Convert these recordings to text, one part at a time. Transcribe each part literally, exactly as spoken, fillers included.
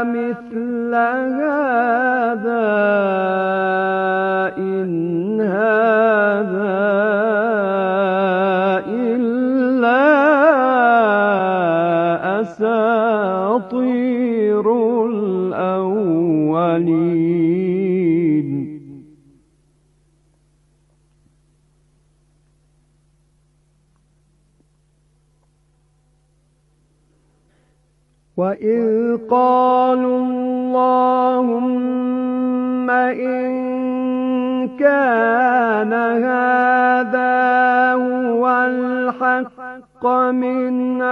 مثل هذا إن هذا إلا أساطير الأولين. وإذ قالوا اللهم إن كان هذا هو الحق من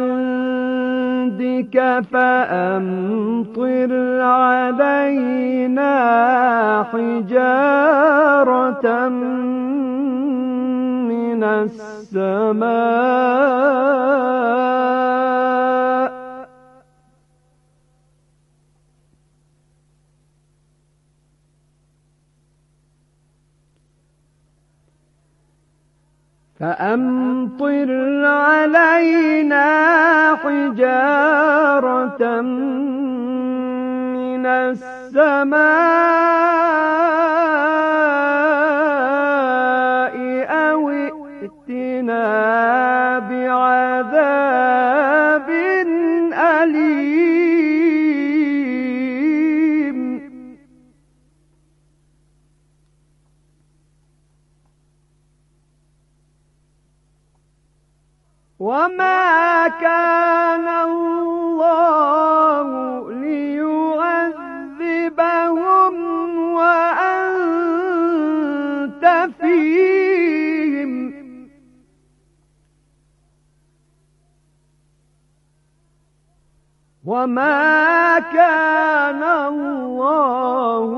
عندك فأمطر علينا حجارة من السماء فأمطر علينا حجارة من السماء أو ائتنا بعذاب أليم. وما كان الله ليعذبهم وأنت فيهم وما كان الله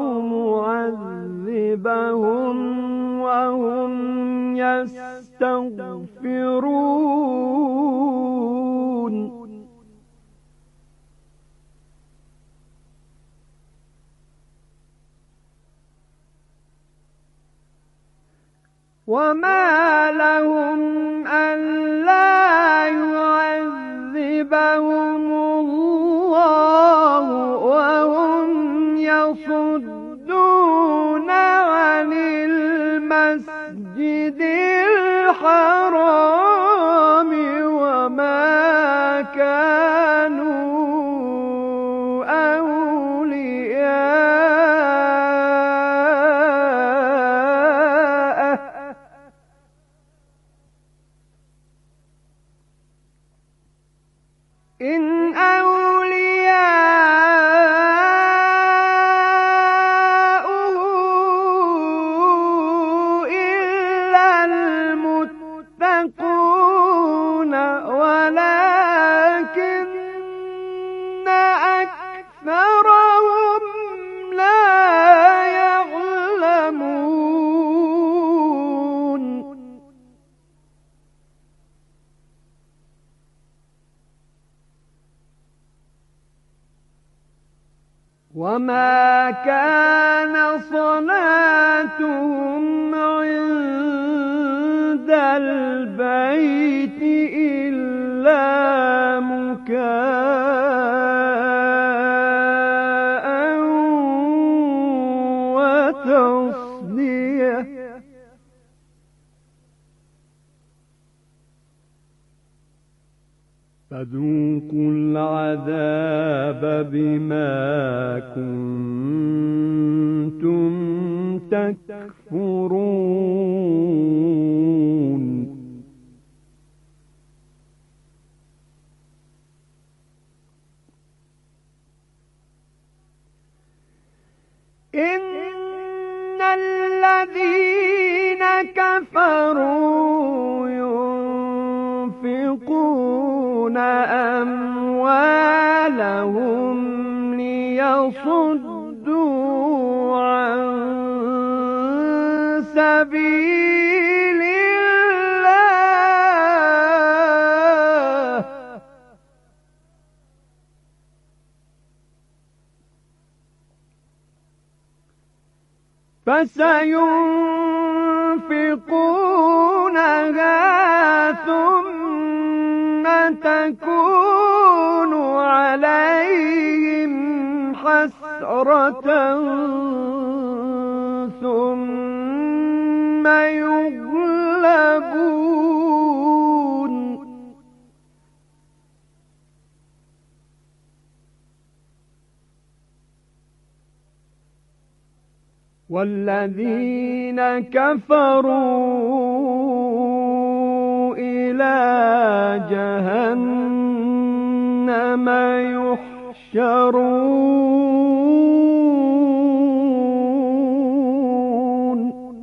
معذبهم وهم يستغفرون. وما لهم ألا يعذبهم الله وهم يصدون عن المسجد الحرام وما كانوا أولياءه إن أولياؤه إلا المتقون ولكن أكثرهم لا يعلمون. وما كان صلاتهم عند البيت إلا مكاء وتصدية فذوقوا العذاب بما كنتم تكفرون. إن الذين كفروا ينفقون أموالهم ليصدوا عن سبيل الله فسينفقونها ثم تكون عليهم حسرة ثم يغلبون والذين كفروا إلى جهنم يحشرون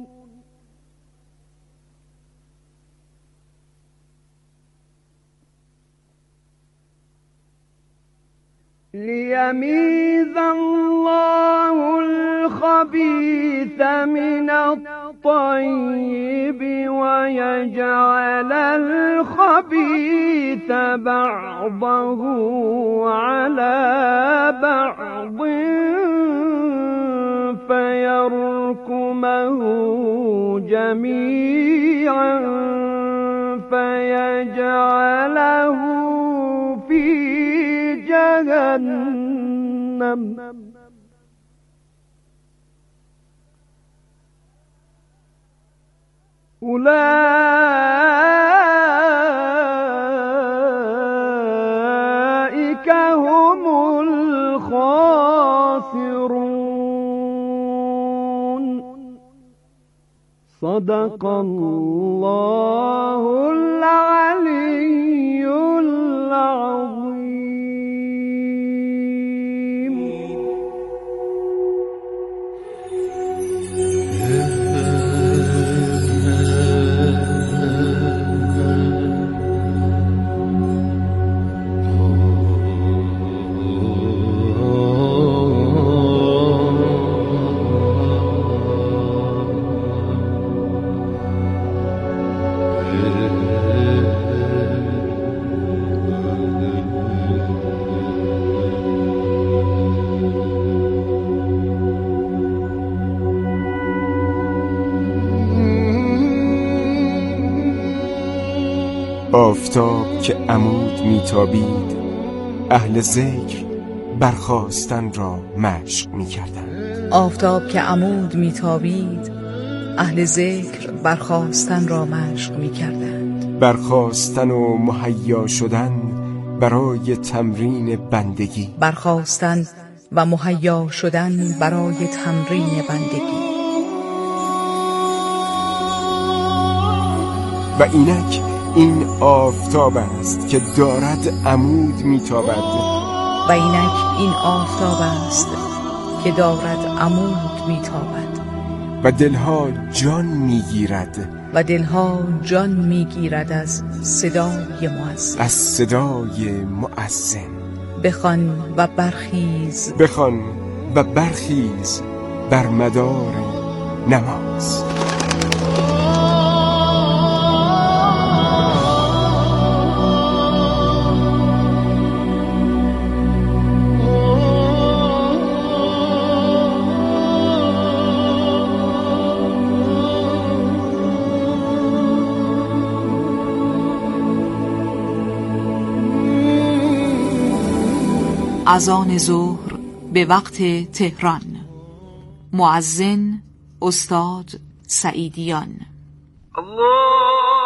ليميز الله الخبيث من الطيب ويجعل الخبيث بعضه على بعض فيركمه جميعا فيجعله في جهنم أولئك هم الخاسرون. صدق الله العلي العظيم. آفتاب که عمود میتابید اهل ذکر برخاستن را مشق میکردند. آفتاب که عمود میتابید اهل ذکر برخاستن را مشق میکردند. برخاستن و مهیا شدن برای تمرین بندگی. برخاستن و مهیا شدن برای تمرین بندگی. و اینک این آفتاب است که دارد عمود میتابد. و اینک این آفتاب است که دارد عمود میتابد. و دلها جان میگیرد. و دلها جان میگیرد از صدای مؤذن. از صدای مؤذن. بخوان و برخیز. بخوان و برخیز بر مدار نماز. اذان ظهر به وقت تهران. مؤذن استاد سعیدیان. الله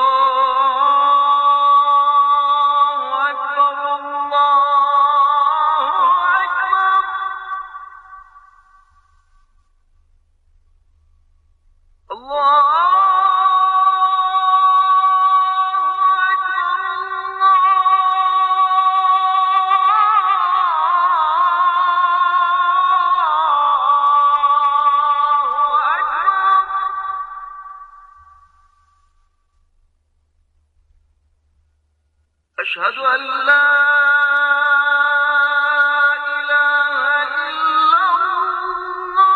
أشهد أن لا إله إلا الله.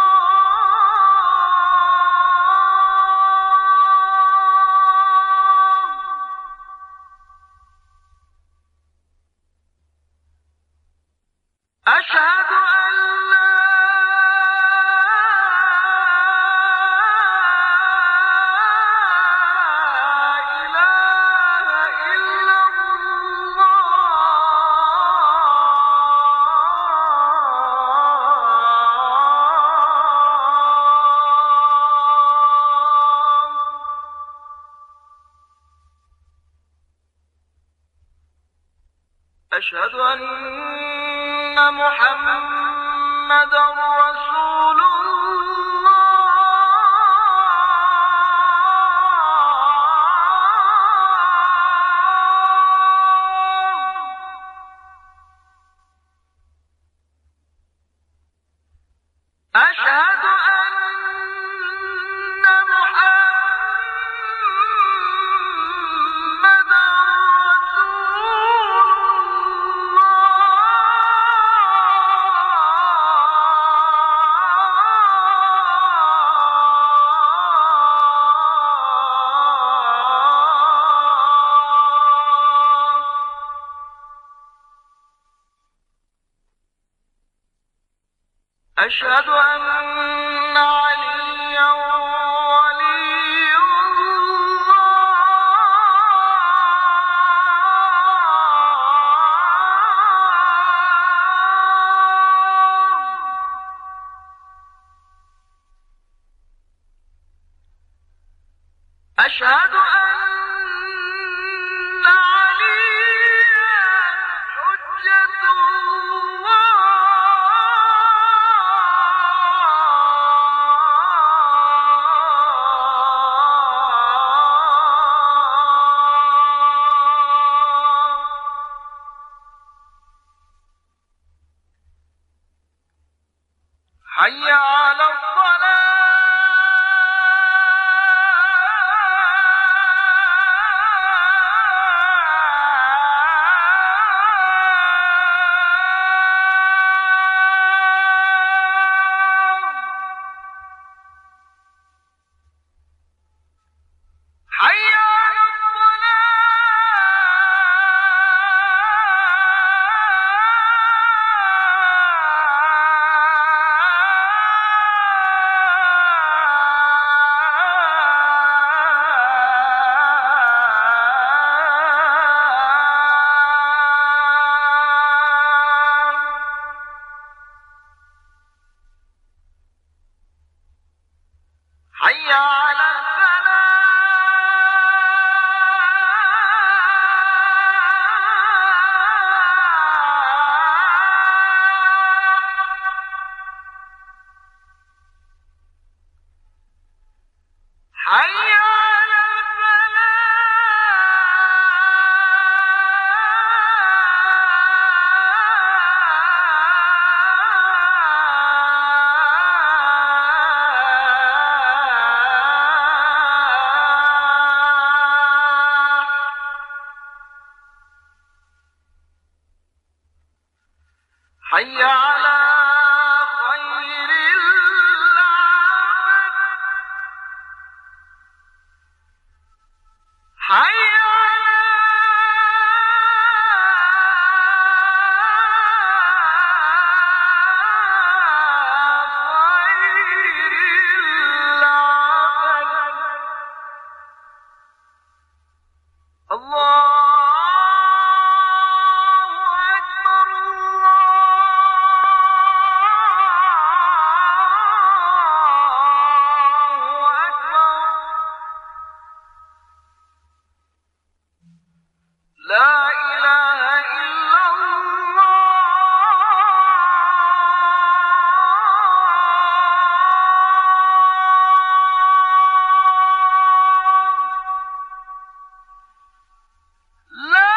أشهد أن لا إله إلا الله. أشهد أن محمدا رسول الله. أشهد أن محمدا أشهد أن عليا ولي الله. أشهد أن عليا حجة الله. حي على الصلاة. حي على حي على حي على حي على خير العمل. حي على خير العمل. الله أكبر. الله أكبر. لا إله إلا الله. لا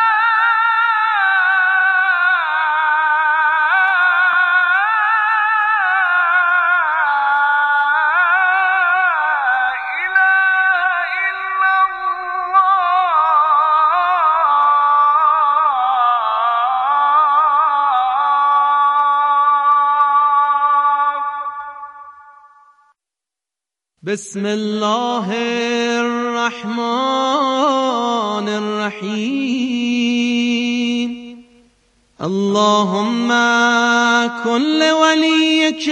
إله إلا بسم الله الرحمن الرحيم. اللهم كن لوليك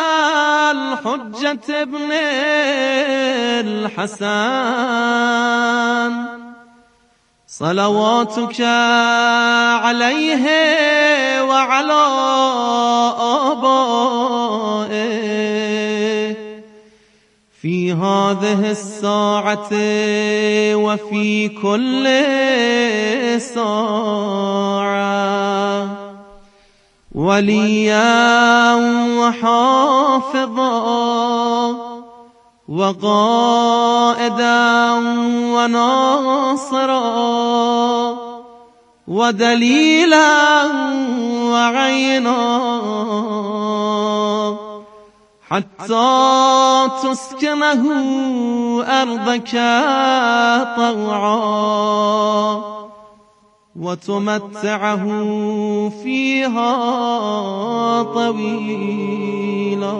الحجة ابن الحسن صلواتك عليه وعلى آبائه في هذه الساعة وفي كل ساعة وليا وحافظا وقائدا وناصرا ودليلا وعينا حتى تسكنه أرضك طوعا وتمتعه فيها طويلا.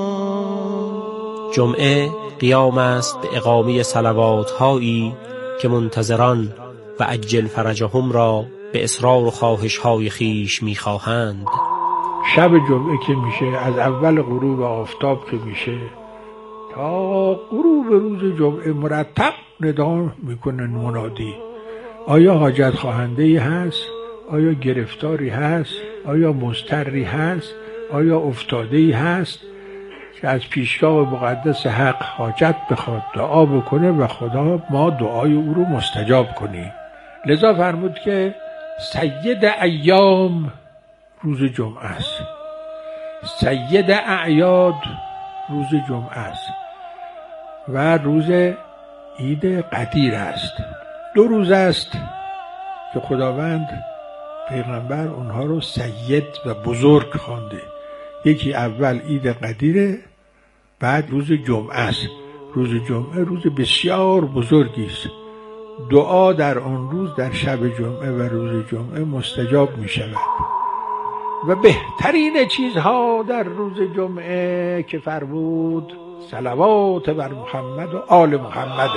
جمعه قیام است به اقامه صلوات هایی که منتظران و عجل فرجهم را به اصرار و خواهش های خیش می خواهند. شب جمعه که میشه، از اول غروب آفتاب که میشه تا غروب روز جمعه مرتب ندا میکنن منادی. آیا حاجت خواهنده ای هست؟ آیا گرفتاری هست؟ آیا مضطری هست؟ آیا افتاده ای هست که از پیشگاه مقدس حق حاجت بخواد، دعا بکنه و خدا ما دعای او رو مستجاب کنیم. لذا فرمود که سید ایام روز جمعه است، سید اعیاد روز جمعه است و روز عید قدیر است. دو روز است که خداوند پیغمبر اونها رو سید و بزرگ خوانده. یکی اول عید قدیره، بعد روز جمعه است. روز جمعه روز بسیار بزرگی است. دعا در آن روز، در شب جمعه و روز جمعه مستجاب می شود. و بهترین چیزها در روز جمعه که فرمود صلوات بر محمد و آل محمد.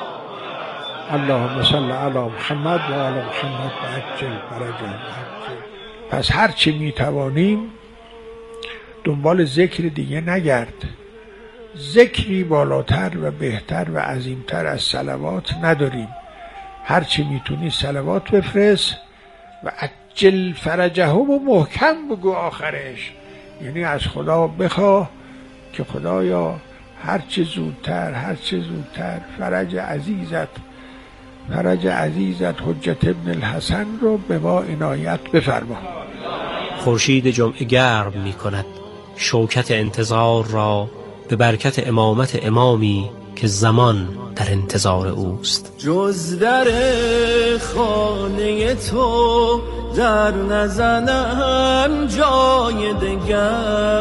اللهم صل علی محمد و آل محمد و عجل فرجهم. پس هر چی می توانیم دنبال ذکر دیگه نگرد. ذکری بالاتر و بهتر و عظیمتر از صلوات نداریم. هر چی میتونی صلوات بفرست و عجل فرجهم و محکم بگو آخرش، یعنی از خدا بخواه که خدایا هر چه زودتر هر چه زودتر فرج عزیزت فرج عزیزت حجت ابن الحسن رو به ما عنایت بفرما. خورشید جمعه گرم می کند شوکت انتظار را به برکت امامت امامی که زمان در انتظار اوست. جز در خانه تو در نزنم جای دگر،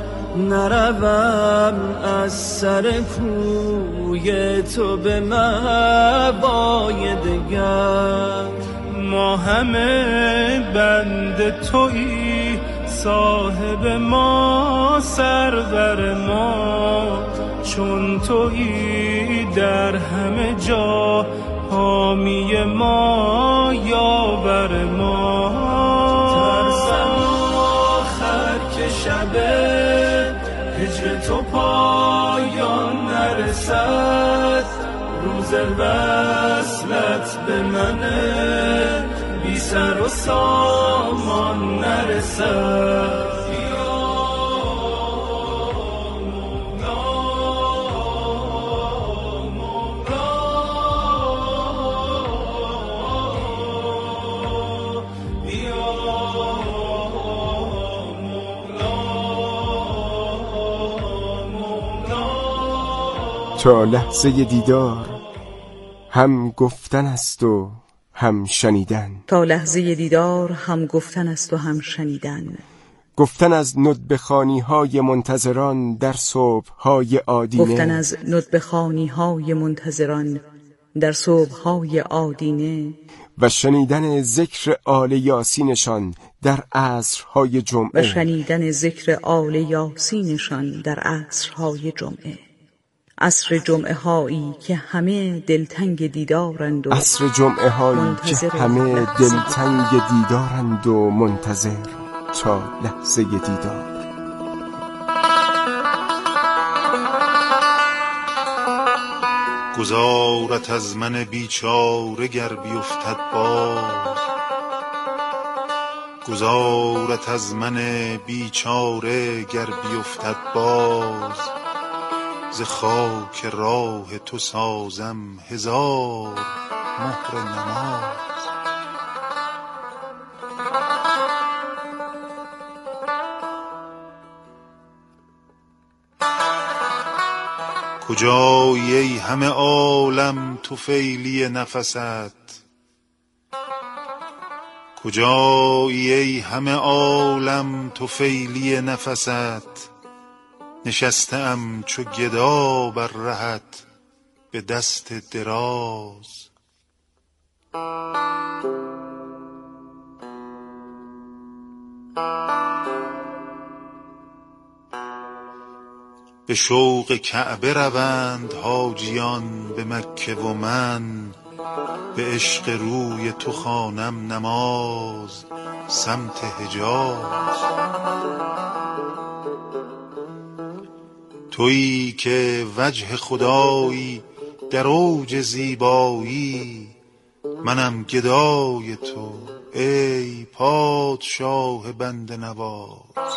نروم از سر کوی تو به مبای دگر. ما همه بند تویی، صاحب ما سرور ما، چون تویی در همه جا حامی ما یاور ما. ترسم آخر که شب هجر تو پایان نرسد، روز وصلت به من بی سر و سامان نرسد. تا لحظه دیدار هم گفتن است و هم شنیدن. تا لحظه دیدار هم گفتن است و هم شنیدن. گفتن از ندبخوانی های منتظران در صبح های آدینه. گفتن از ندبخوانی های منتظران در صبح های آدینه. و شنیدن ذکر آل یاسینشان در عصرهای جمعه. و شنیدن ذکر آل یاسینشان در عصرهای جمعه. عصر جمعه هایی که همه دلتنگ دیدارند و عصر جمعه هایی که همه دلتنگ دیدارند و منتظر تا لحظه دیدار. گذارت از من بیچاره گر بیفتد باز، گذارت از من بیچاره گر بیفتد باز. ز خاک راه تو سازم هزار مهر نماز. کجایی ای همه عالم طفیلی نفست، کجایی ای همه عالم طفیلی نفست، نشسته ام چو گدا بر رهت به دست دراز. به شوق کعبه روند حاجیان به مکه و من، به عشق روی تو خوانم نماز سمت حجاز. تویی که وجه خدایی در اوج زیبایی، منم گدای تو ای پادشاه بنده نواز.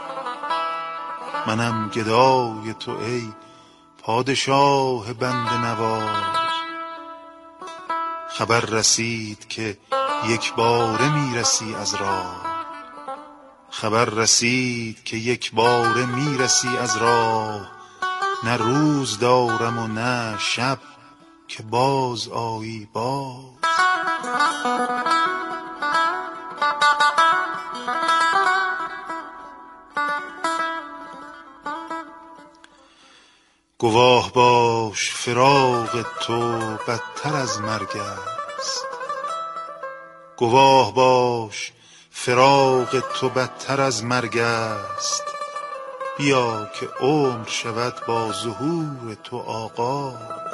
منم گدای تو ای پادشاه بنده نواز. خبر رسید که یک باره میرسی از راه، خبر رسید که یک باره میرسی از راه. نه روز دارم و نه شب که باز آیی باز. گواه باش فراق تو بدتر از مرگ است، گواه باش فراق تو بدتر از مرگ است. بیا که عمر شود با ظهور تو آغاز.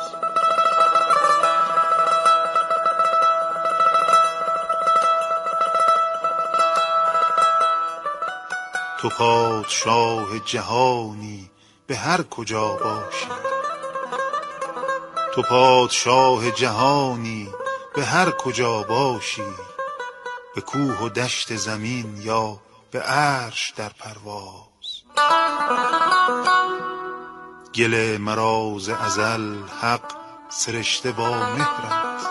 تو پادشاه جهانی به هر کجا باشی، تو پادشاه جهانی به هر کجا باشی. به کوه و دشت زمین یا به عرش در پرواز. گل مرا ز ازل حق سرشته با مهرت،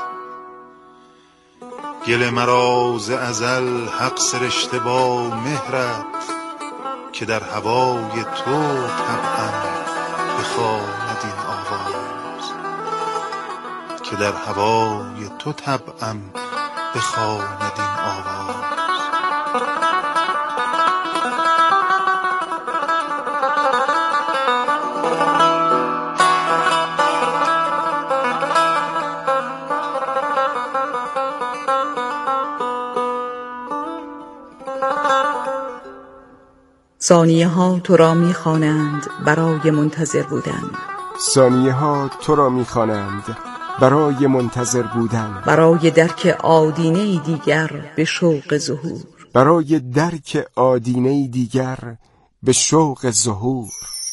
گل مرا ز ازل حق سرشته با مهرت. که در هوای تو طبعم بخواند این آواز، که در هوای تو طبعم بخواند این آواز. ثانیه ها تو را می خوانند برای منتظر بودن، ثانیه ها تو را می خوانند برای منتظر بودن. برای درک آدینه دیگر به شوق ظهور، برای درک آدینه دیگر به شوق ظهور.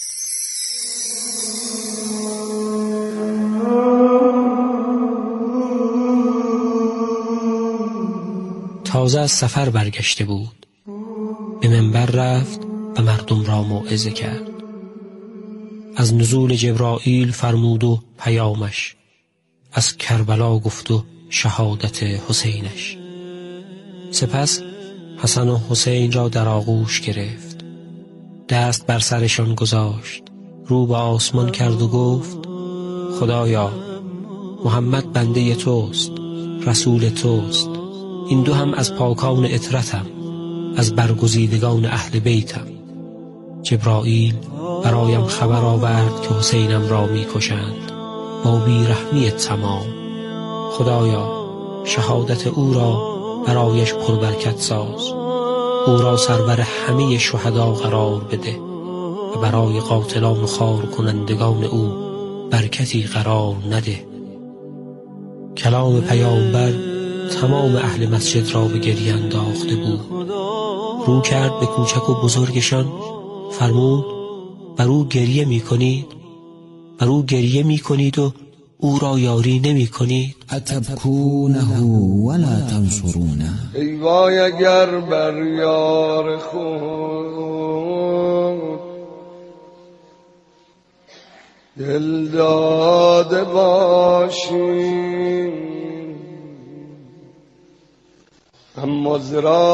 تازه از سفر برگشته بود، به منبر رفت و مردم را موعظه کرد. از نزول جبرائیل فرمود و پیامش، از کربلا گفت و شهادت حسینش. سپس حسن و حسین را در آغوش گرفت، دست بر سرشان گذاشت، رو به آسمان کرد و گفت خدایا محمد بنده توست، رسول توست. این دو هم از پاکان اطرتم، از برگزیدگان اهل بیتم. جبرائیل برایم خبر آورد که حسینم را می کشند با بیرحمی تمام. خدایا شهادت او را برایش پربرکت ساز، او را سرور همه شهدا قرار بده و برای قاتلان و خار کنندگان او برکتی قرار نده. کلام پیامبر تمام اهل مسجد را به گریه انداخته بود. رو کرد به کوچک و بزرگشان، فرمود بر او گریه می کنید، بر او گریه می کنید و او را یاری نمی کنید. اتبکونه ولا تنصرونه. ای وای اگر بر یار خود دل داده باشیم اما ز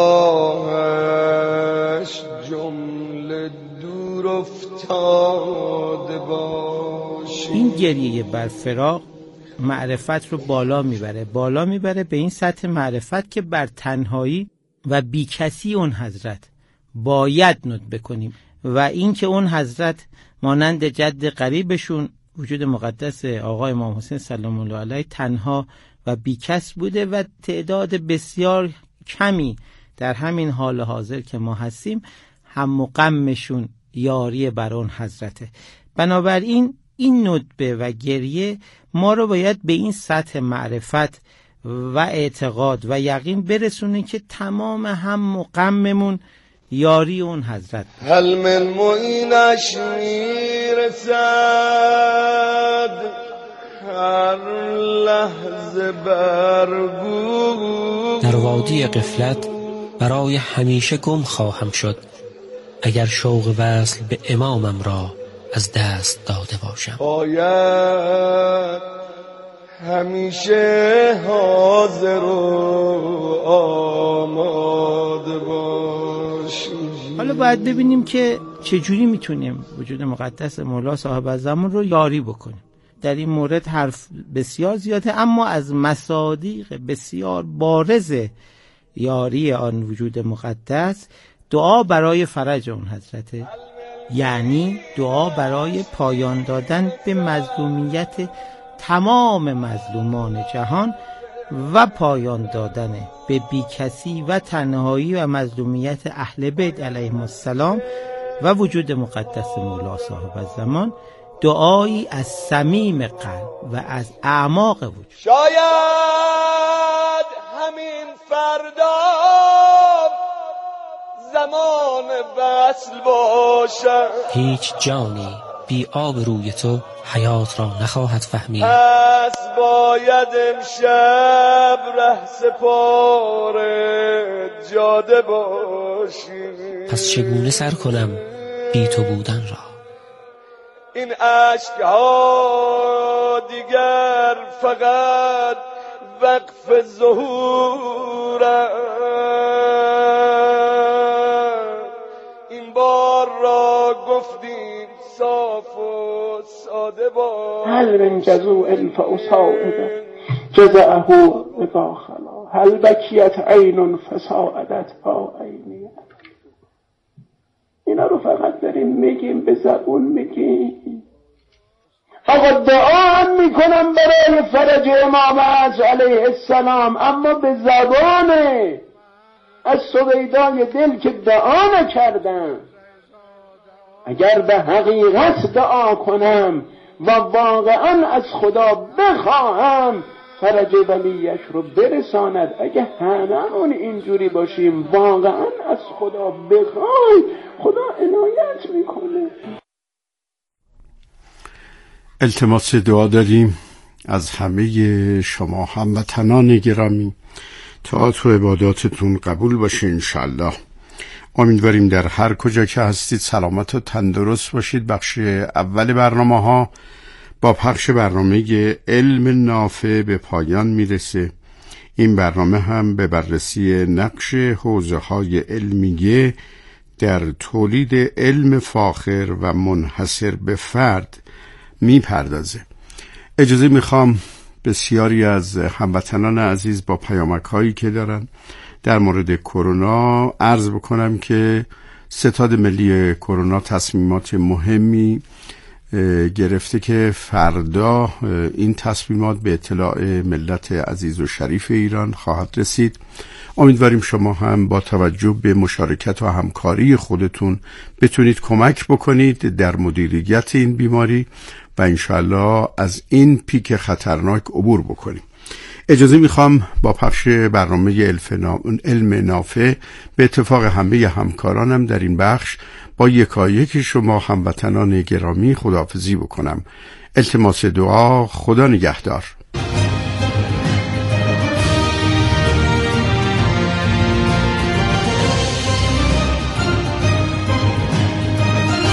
راهش جمله دور افتاده باشیم. این گریه بر فراق معرفت رو بالا میبره بالا میبره به این سطح معرفت که بر تنهایی و بیکسی اون حضرت باید ندبه کنیم و این که اون حضرت مانند جد قریبشون وجود مقدس آقای امام حسین سلام الله علیه تنها و بیکس بوده و تعداد بسیار کمی در همین حال حاضر که ما هستیم هم و غمشون یاری بر اون حضرته. بنابراین این ندبه و گریه ما رو باید به این سطح معرفت و اعتقاد و یقین برسونه که تمام هم و غممون یاری اون حضرت. هل من معینش میرسد هر لحظه برگو در وادی غفلت برای همیشه گم خواهم شد اگر شوق وصل به امامم را از دست داده باشم. باید همیشه حاضر و آماده باشیم. حالا باید ببینیم که چجوری میتونیم وجود مقدس مولا صاحب الزمان رو یاری بکنیم. در این مورد حرف بسیار زیاده اما از مصادیق بسیار بارز یاری آن وجود مقدس دعا برای فرج اون حضرته، یعنی دعا برای پایان دادن به مظلومیت تمام مظلومان جهان و پایان دادن به بیکسی و تنهایی و مظلومیت اهل بیت علیهم السلام و وجود مقدس مولا صاحب الزمان. دعایی از صمیم قلب و از اعماق وجود. شاید همین فردا زمان وصل باشد، هیچ جانی بی آب روی تو حیات را نخواهد فهمید. پس باید امشب ره سپار جاده باشی. پس چگونه سر کنم بی تو بودن را؟ این عشقها دیگر فقط وقف ظهورند، این بار را گفتیم صاف و ساده با هل من جزوء فأصائب جزعه اذا خلا هل بکیت عین فساعدت ها عینی. اینا رو فقط داریم میگیم، به زبون میگیم. آقا دعا میکنم برای فرج امام علیه السلام اما به زبانه از سویدای دل که دعا نکردم. اگر به حقیقت دعا کنم و واقعا از خدا بخواهم فرج ولیش رو برساند. اگه هممون اینجوری باشیم واقعا از خدا بخوایم خدا عنایت میکنه. التماس دعا داریم از همه شما هموطنان گرامی تا تو عباداتتون قبول باشه انشالله. امیدواریم در هر کجا که هستید سلامت و تندرست باشید. بخش اول برنامه ها با پخش برنامه علم نافع به پایان میرسه. این برنامه هم به بررسی نقش حوزه های علمیه در تولید علم فاخر و منحصر به فرد میپردازه. اجازه میخوام بسیاری از هموطنان عزیز با پیامک هایی که دارن در مورد کرونا عرض بکنم که ستاد ملی کرونا تصمیمات مهمی گرفته که فردا این تصمیمات به اطلاع ملت عزیز و شریف ایران خواهد رسید. امیدواریم شما هم با توجه به مشارکت و همکاری خودتون بتونید کمک بکنید در مدیریت این بیماری و انشاءالله از این پیک خطرناک عبور بکنیم. اجازه میخوام با پخش برنامه علم نافع به اتفاق همه همکارانم در این بخش با یکایک شما هموطنان گرامی خداحافظی بکنم. التماس دعا. خدا نگهدار.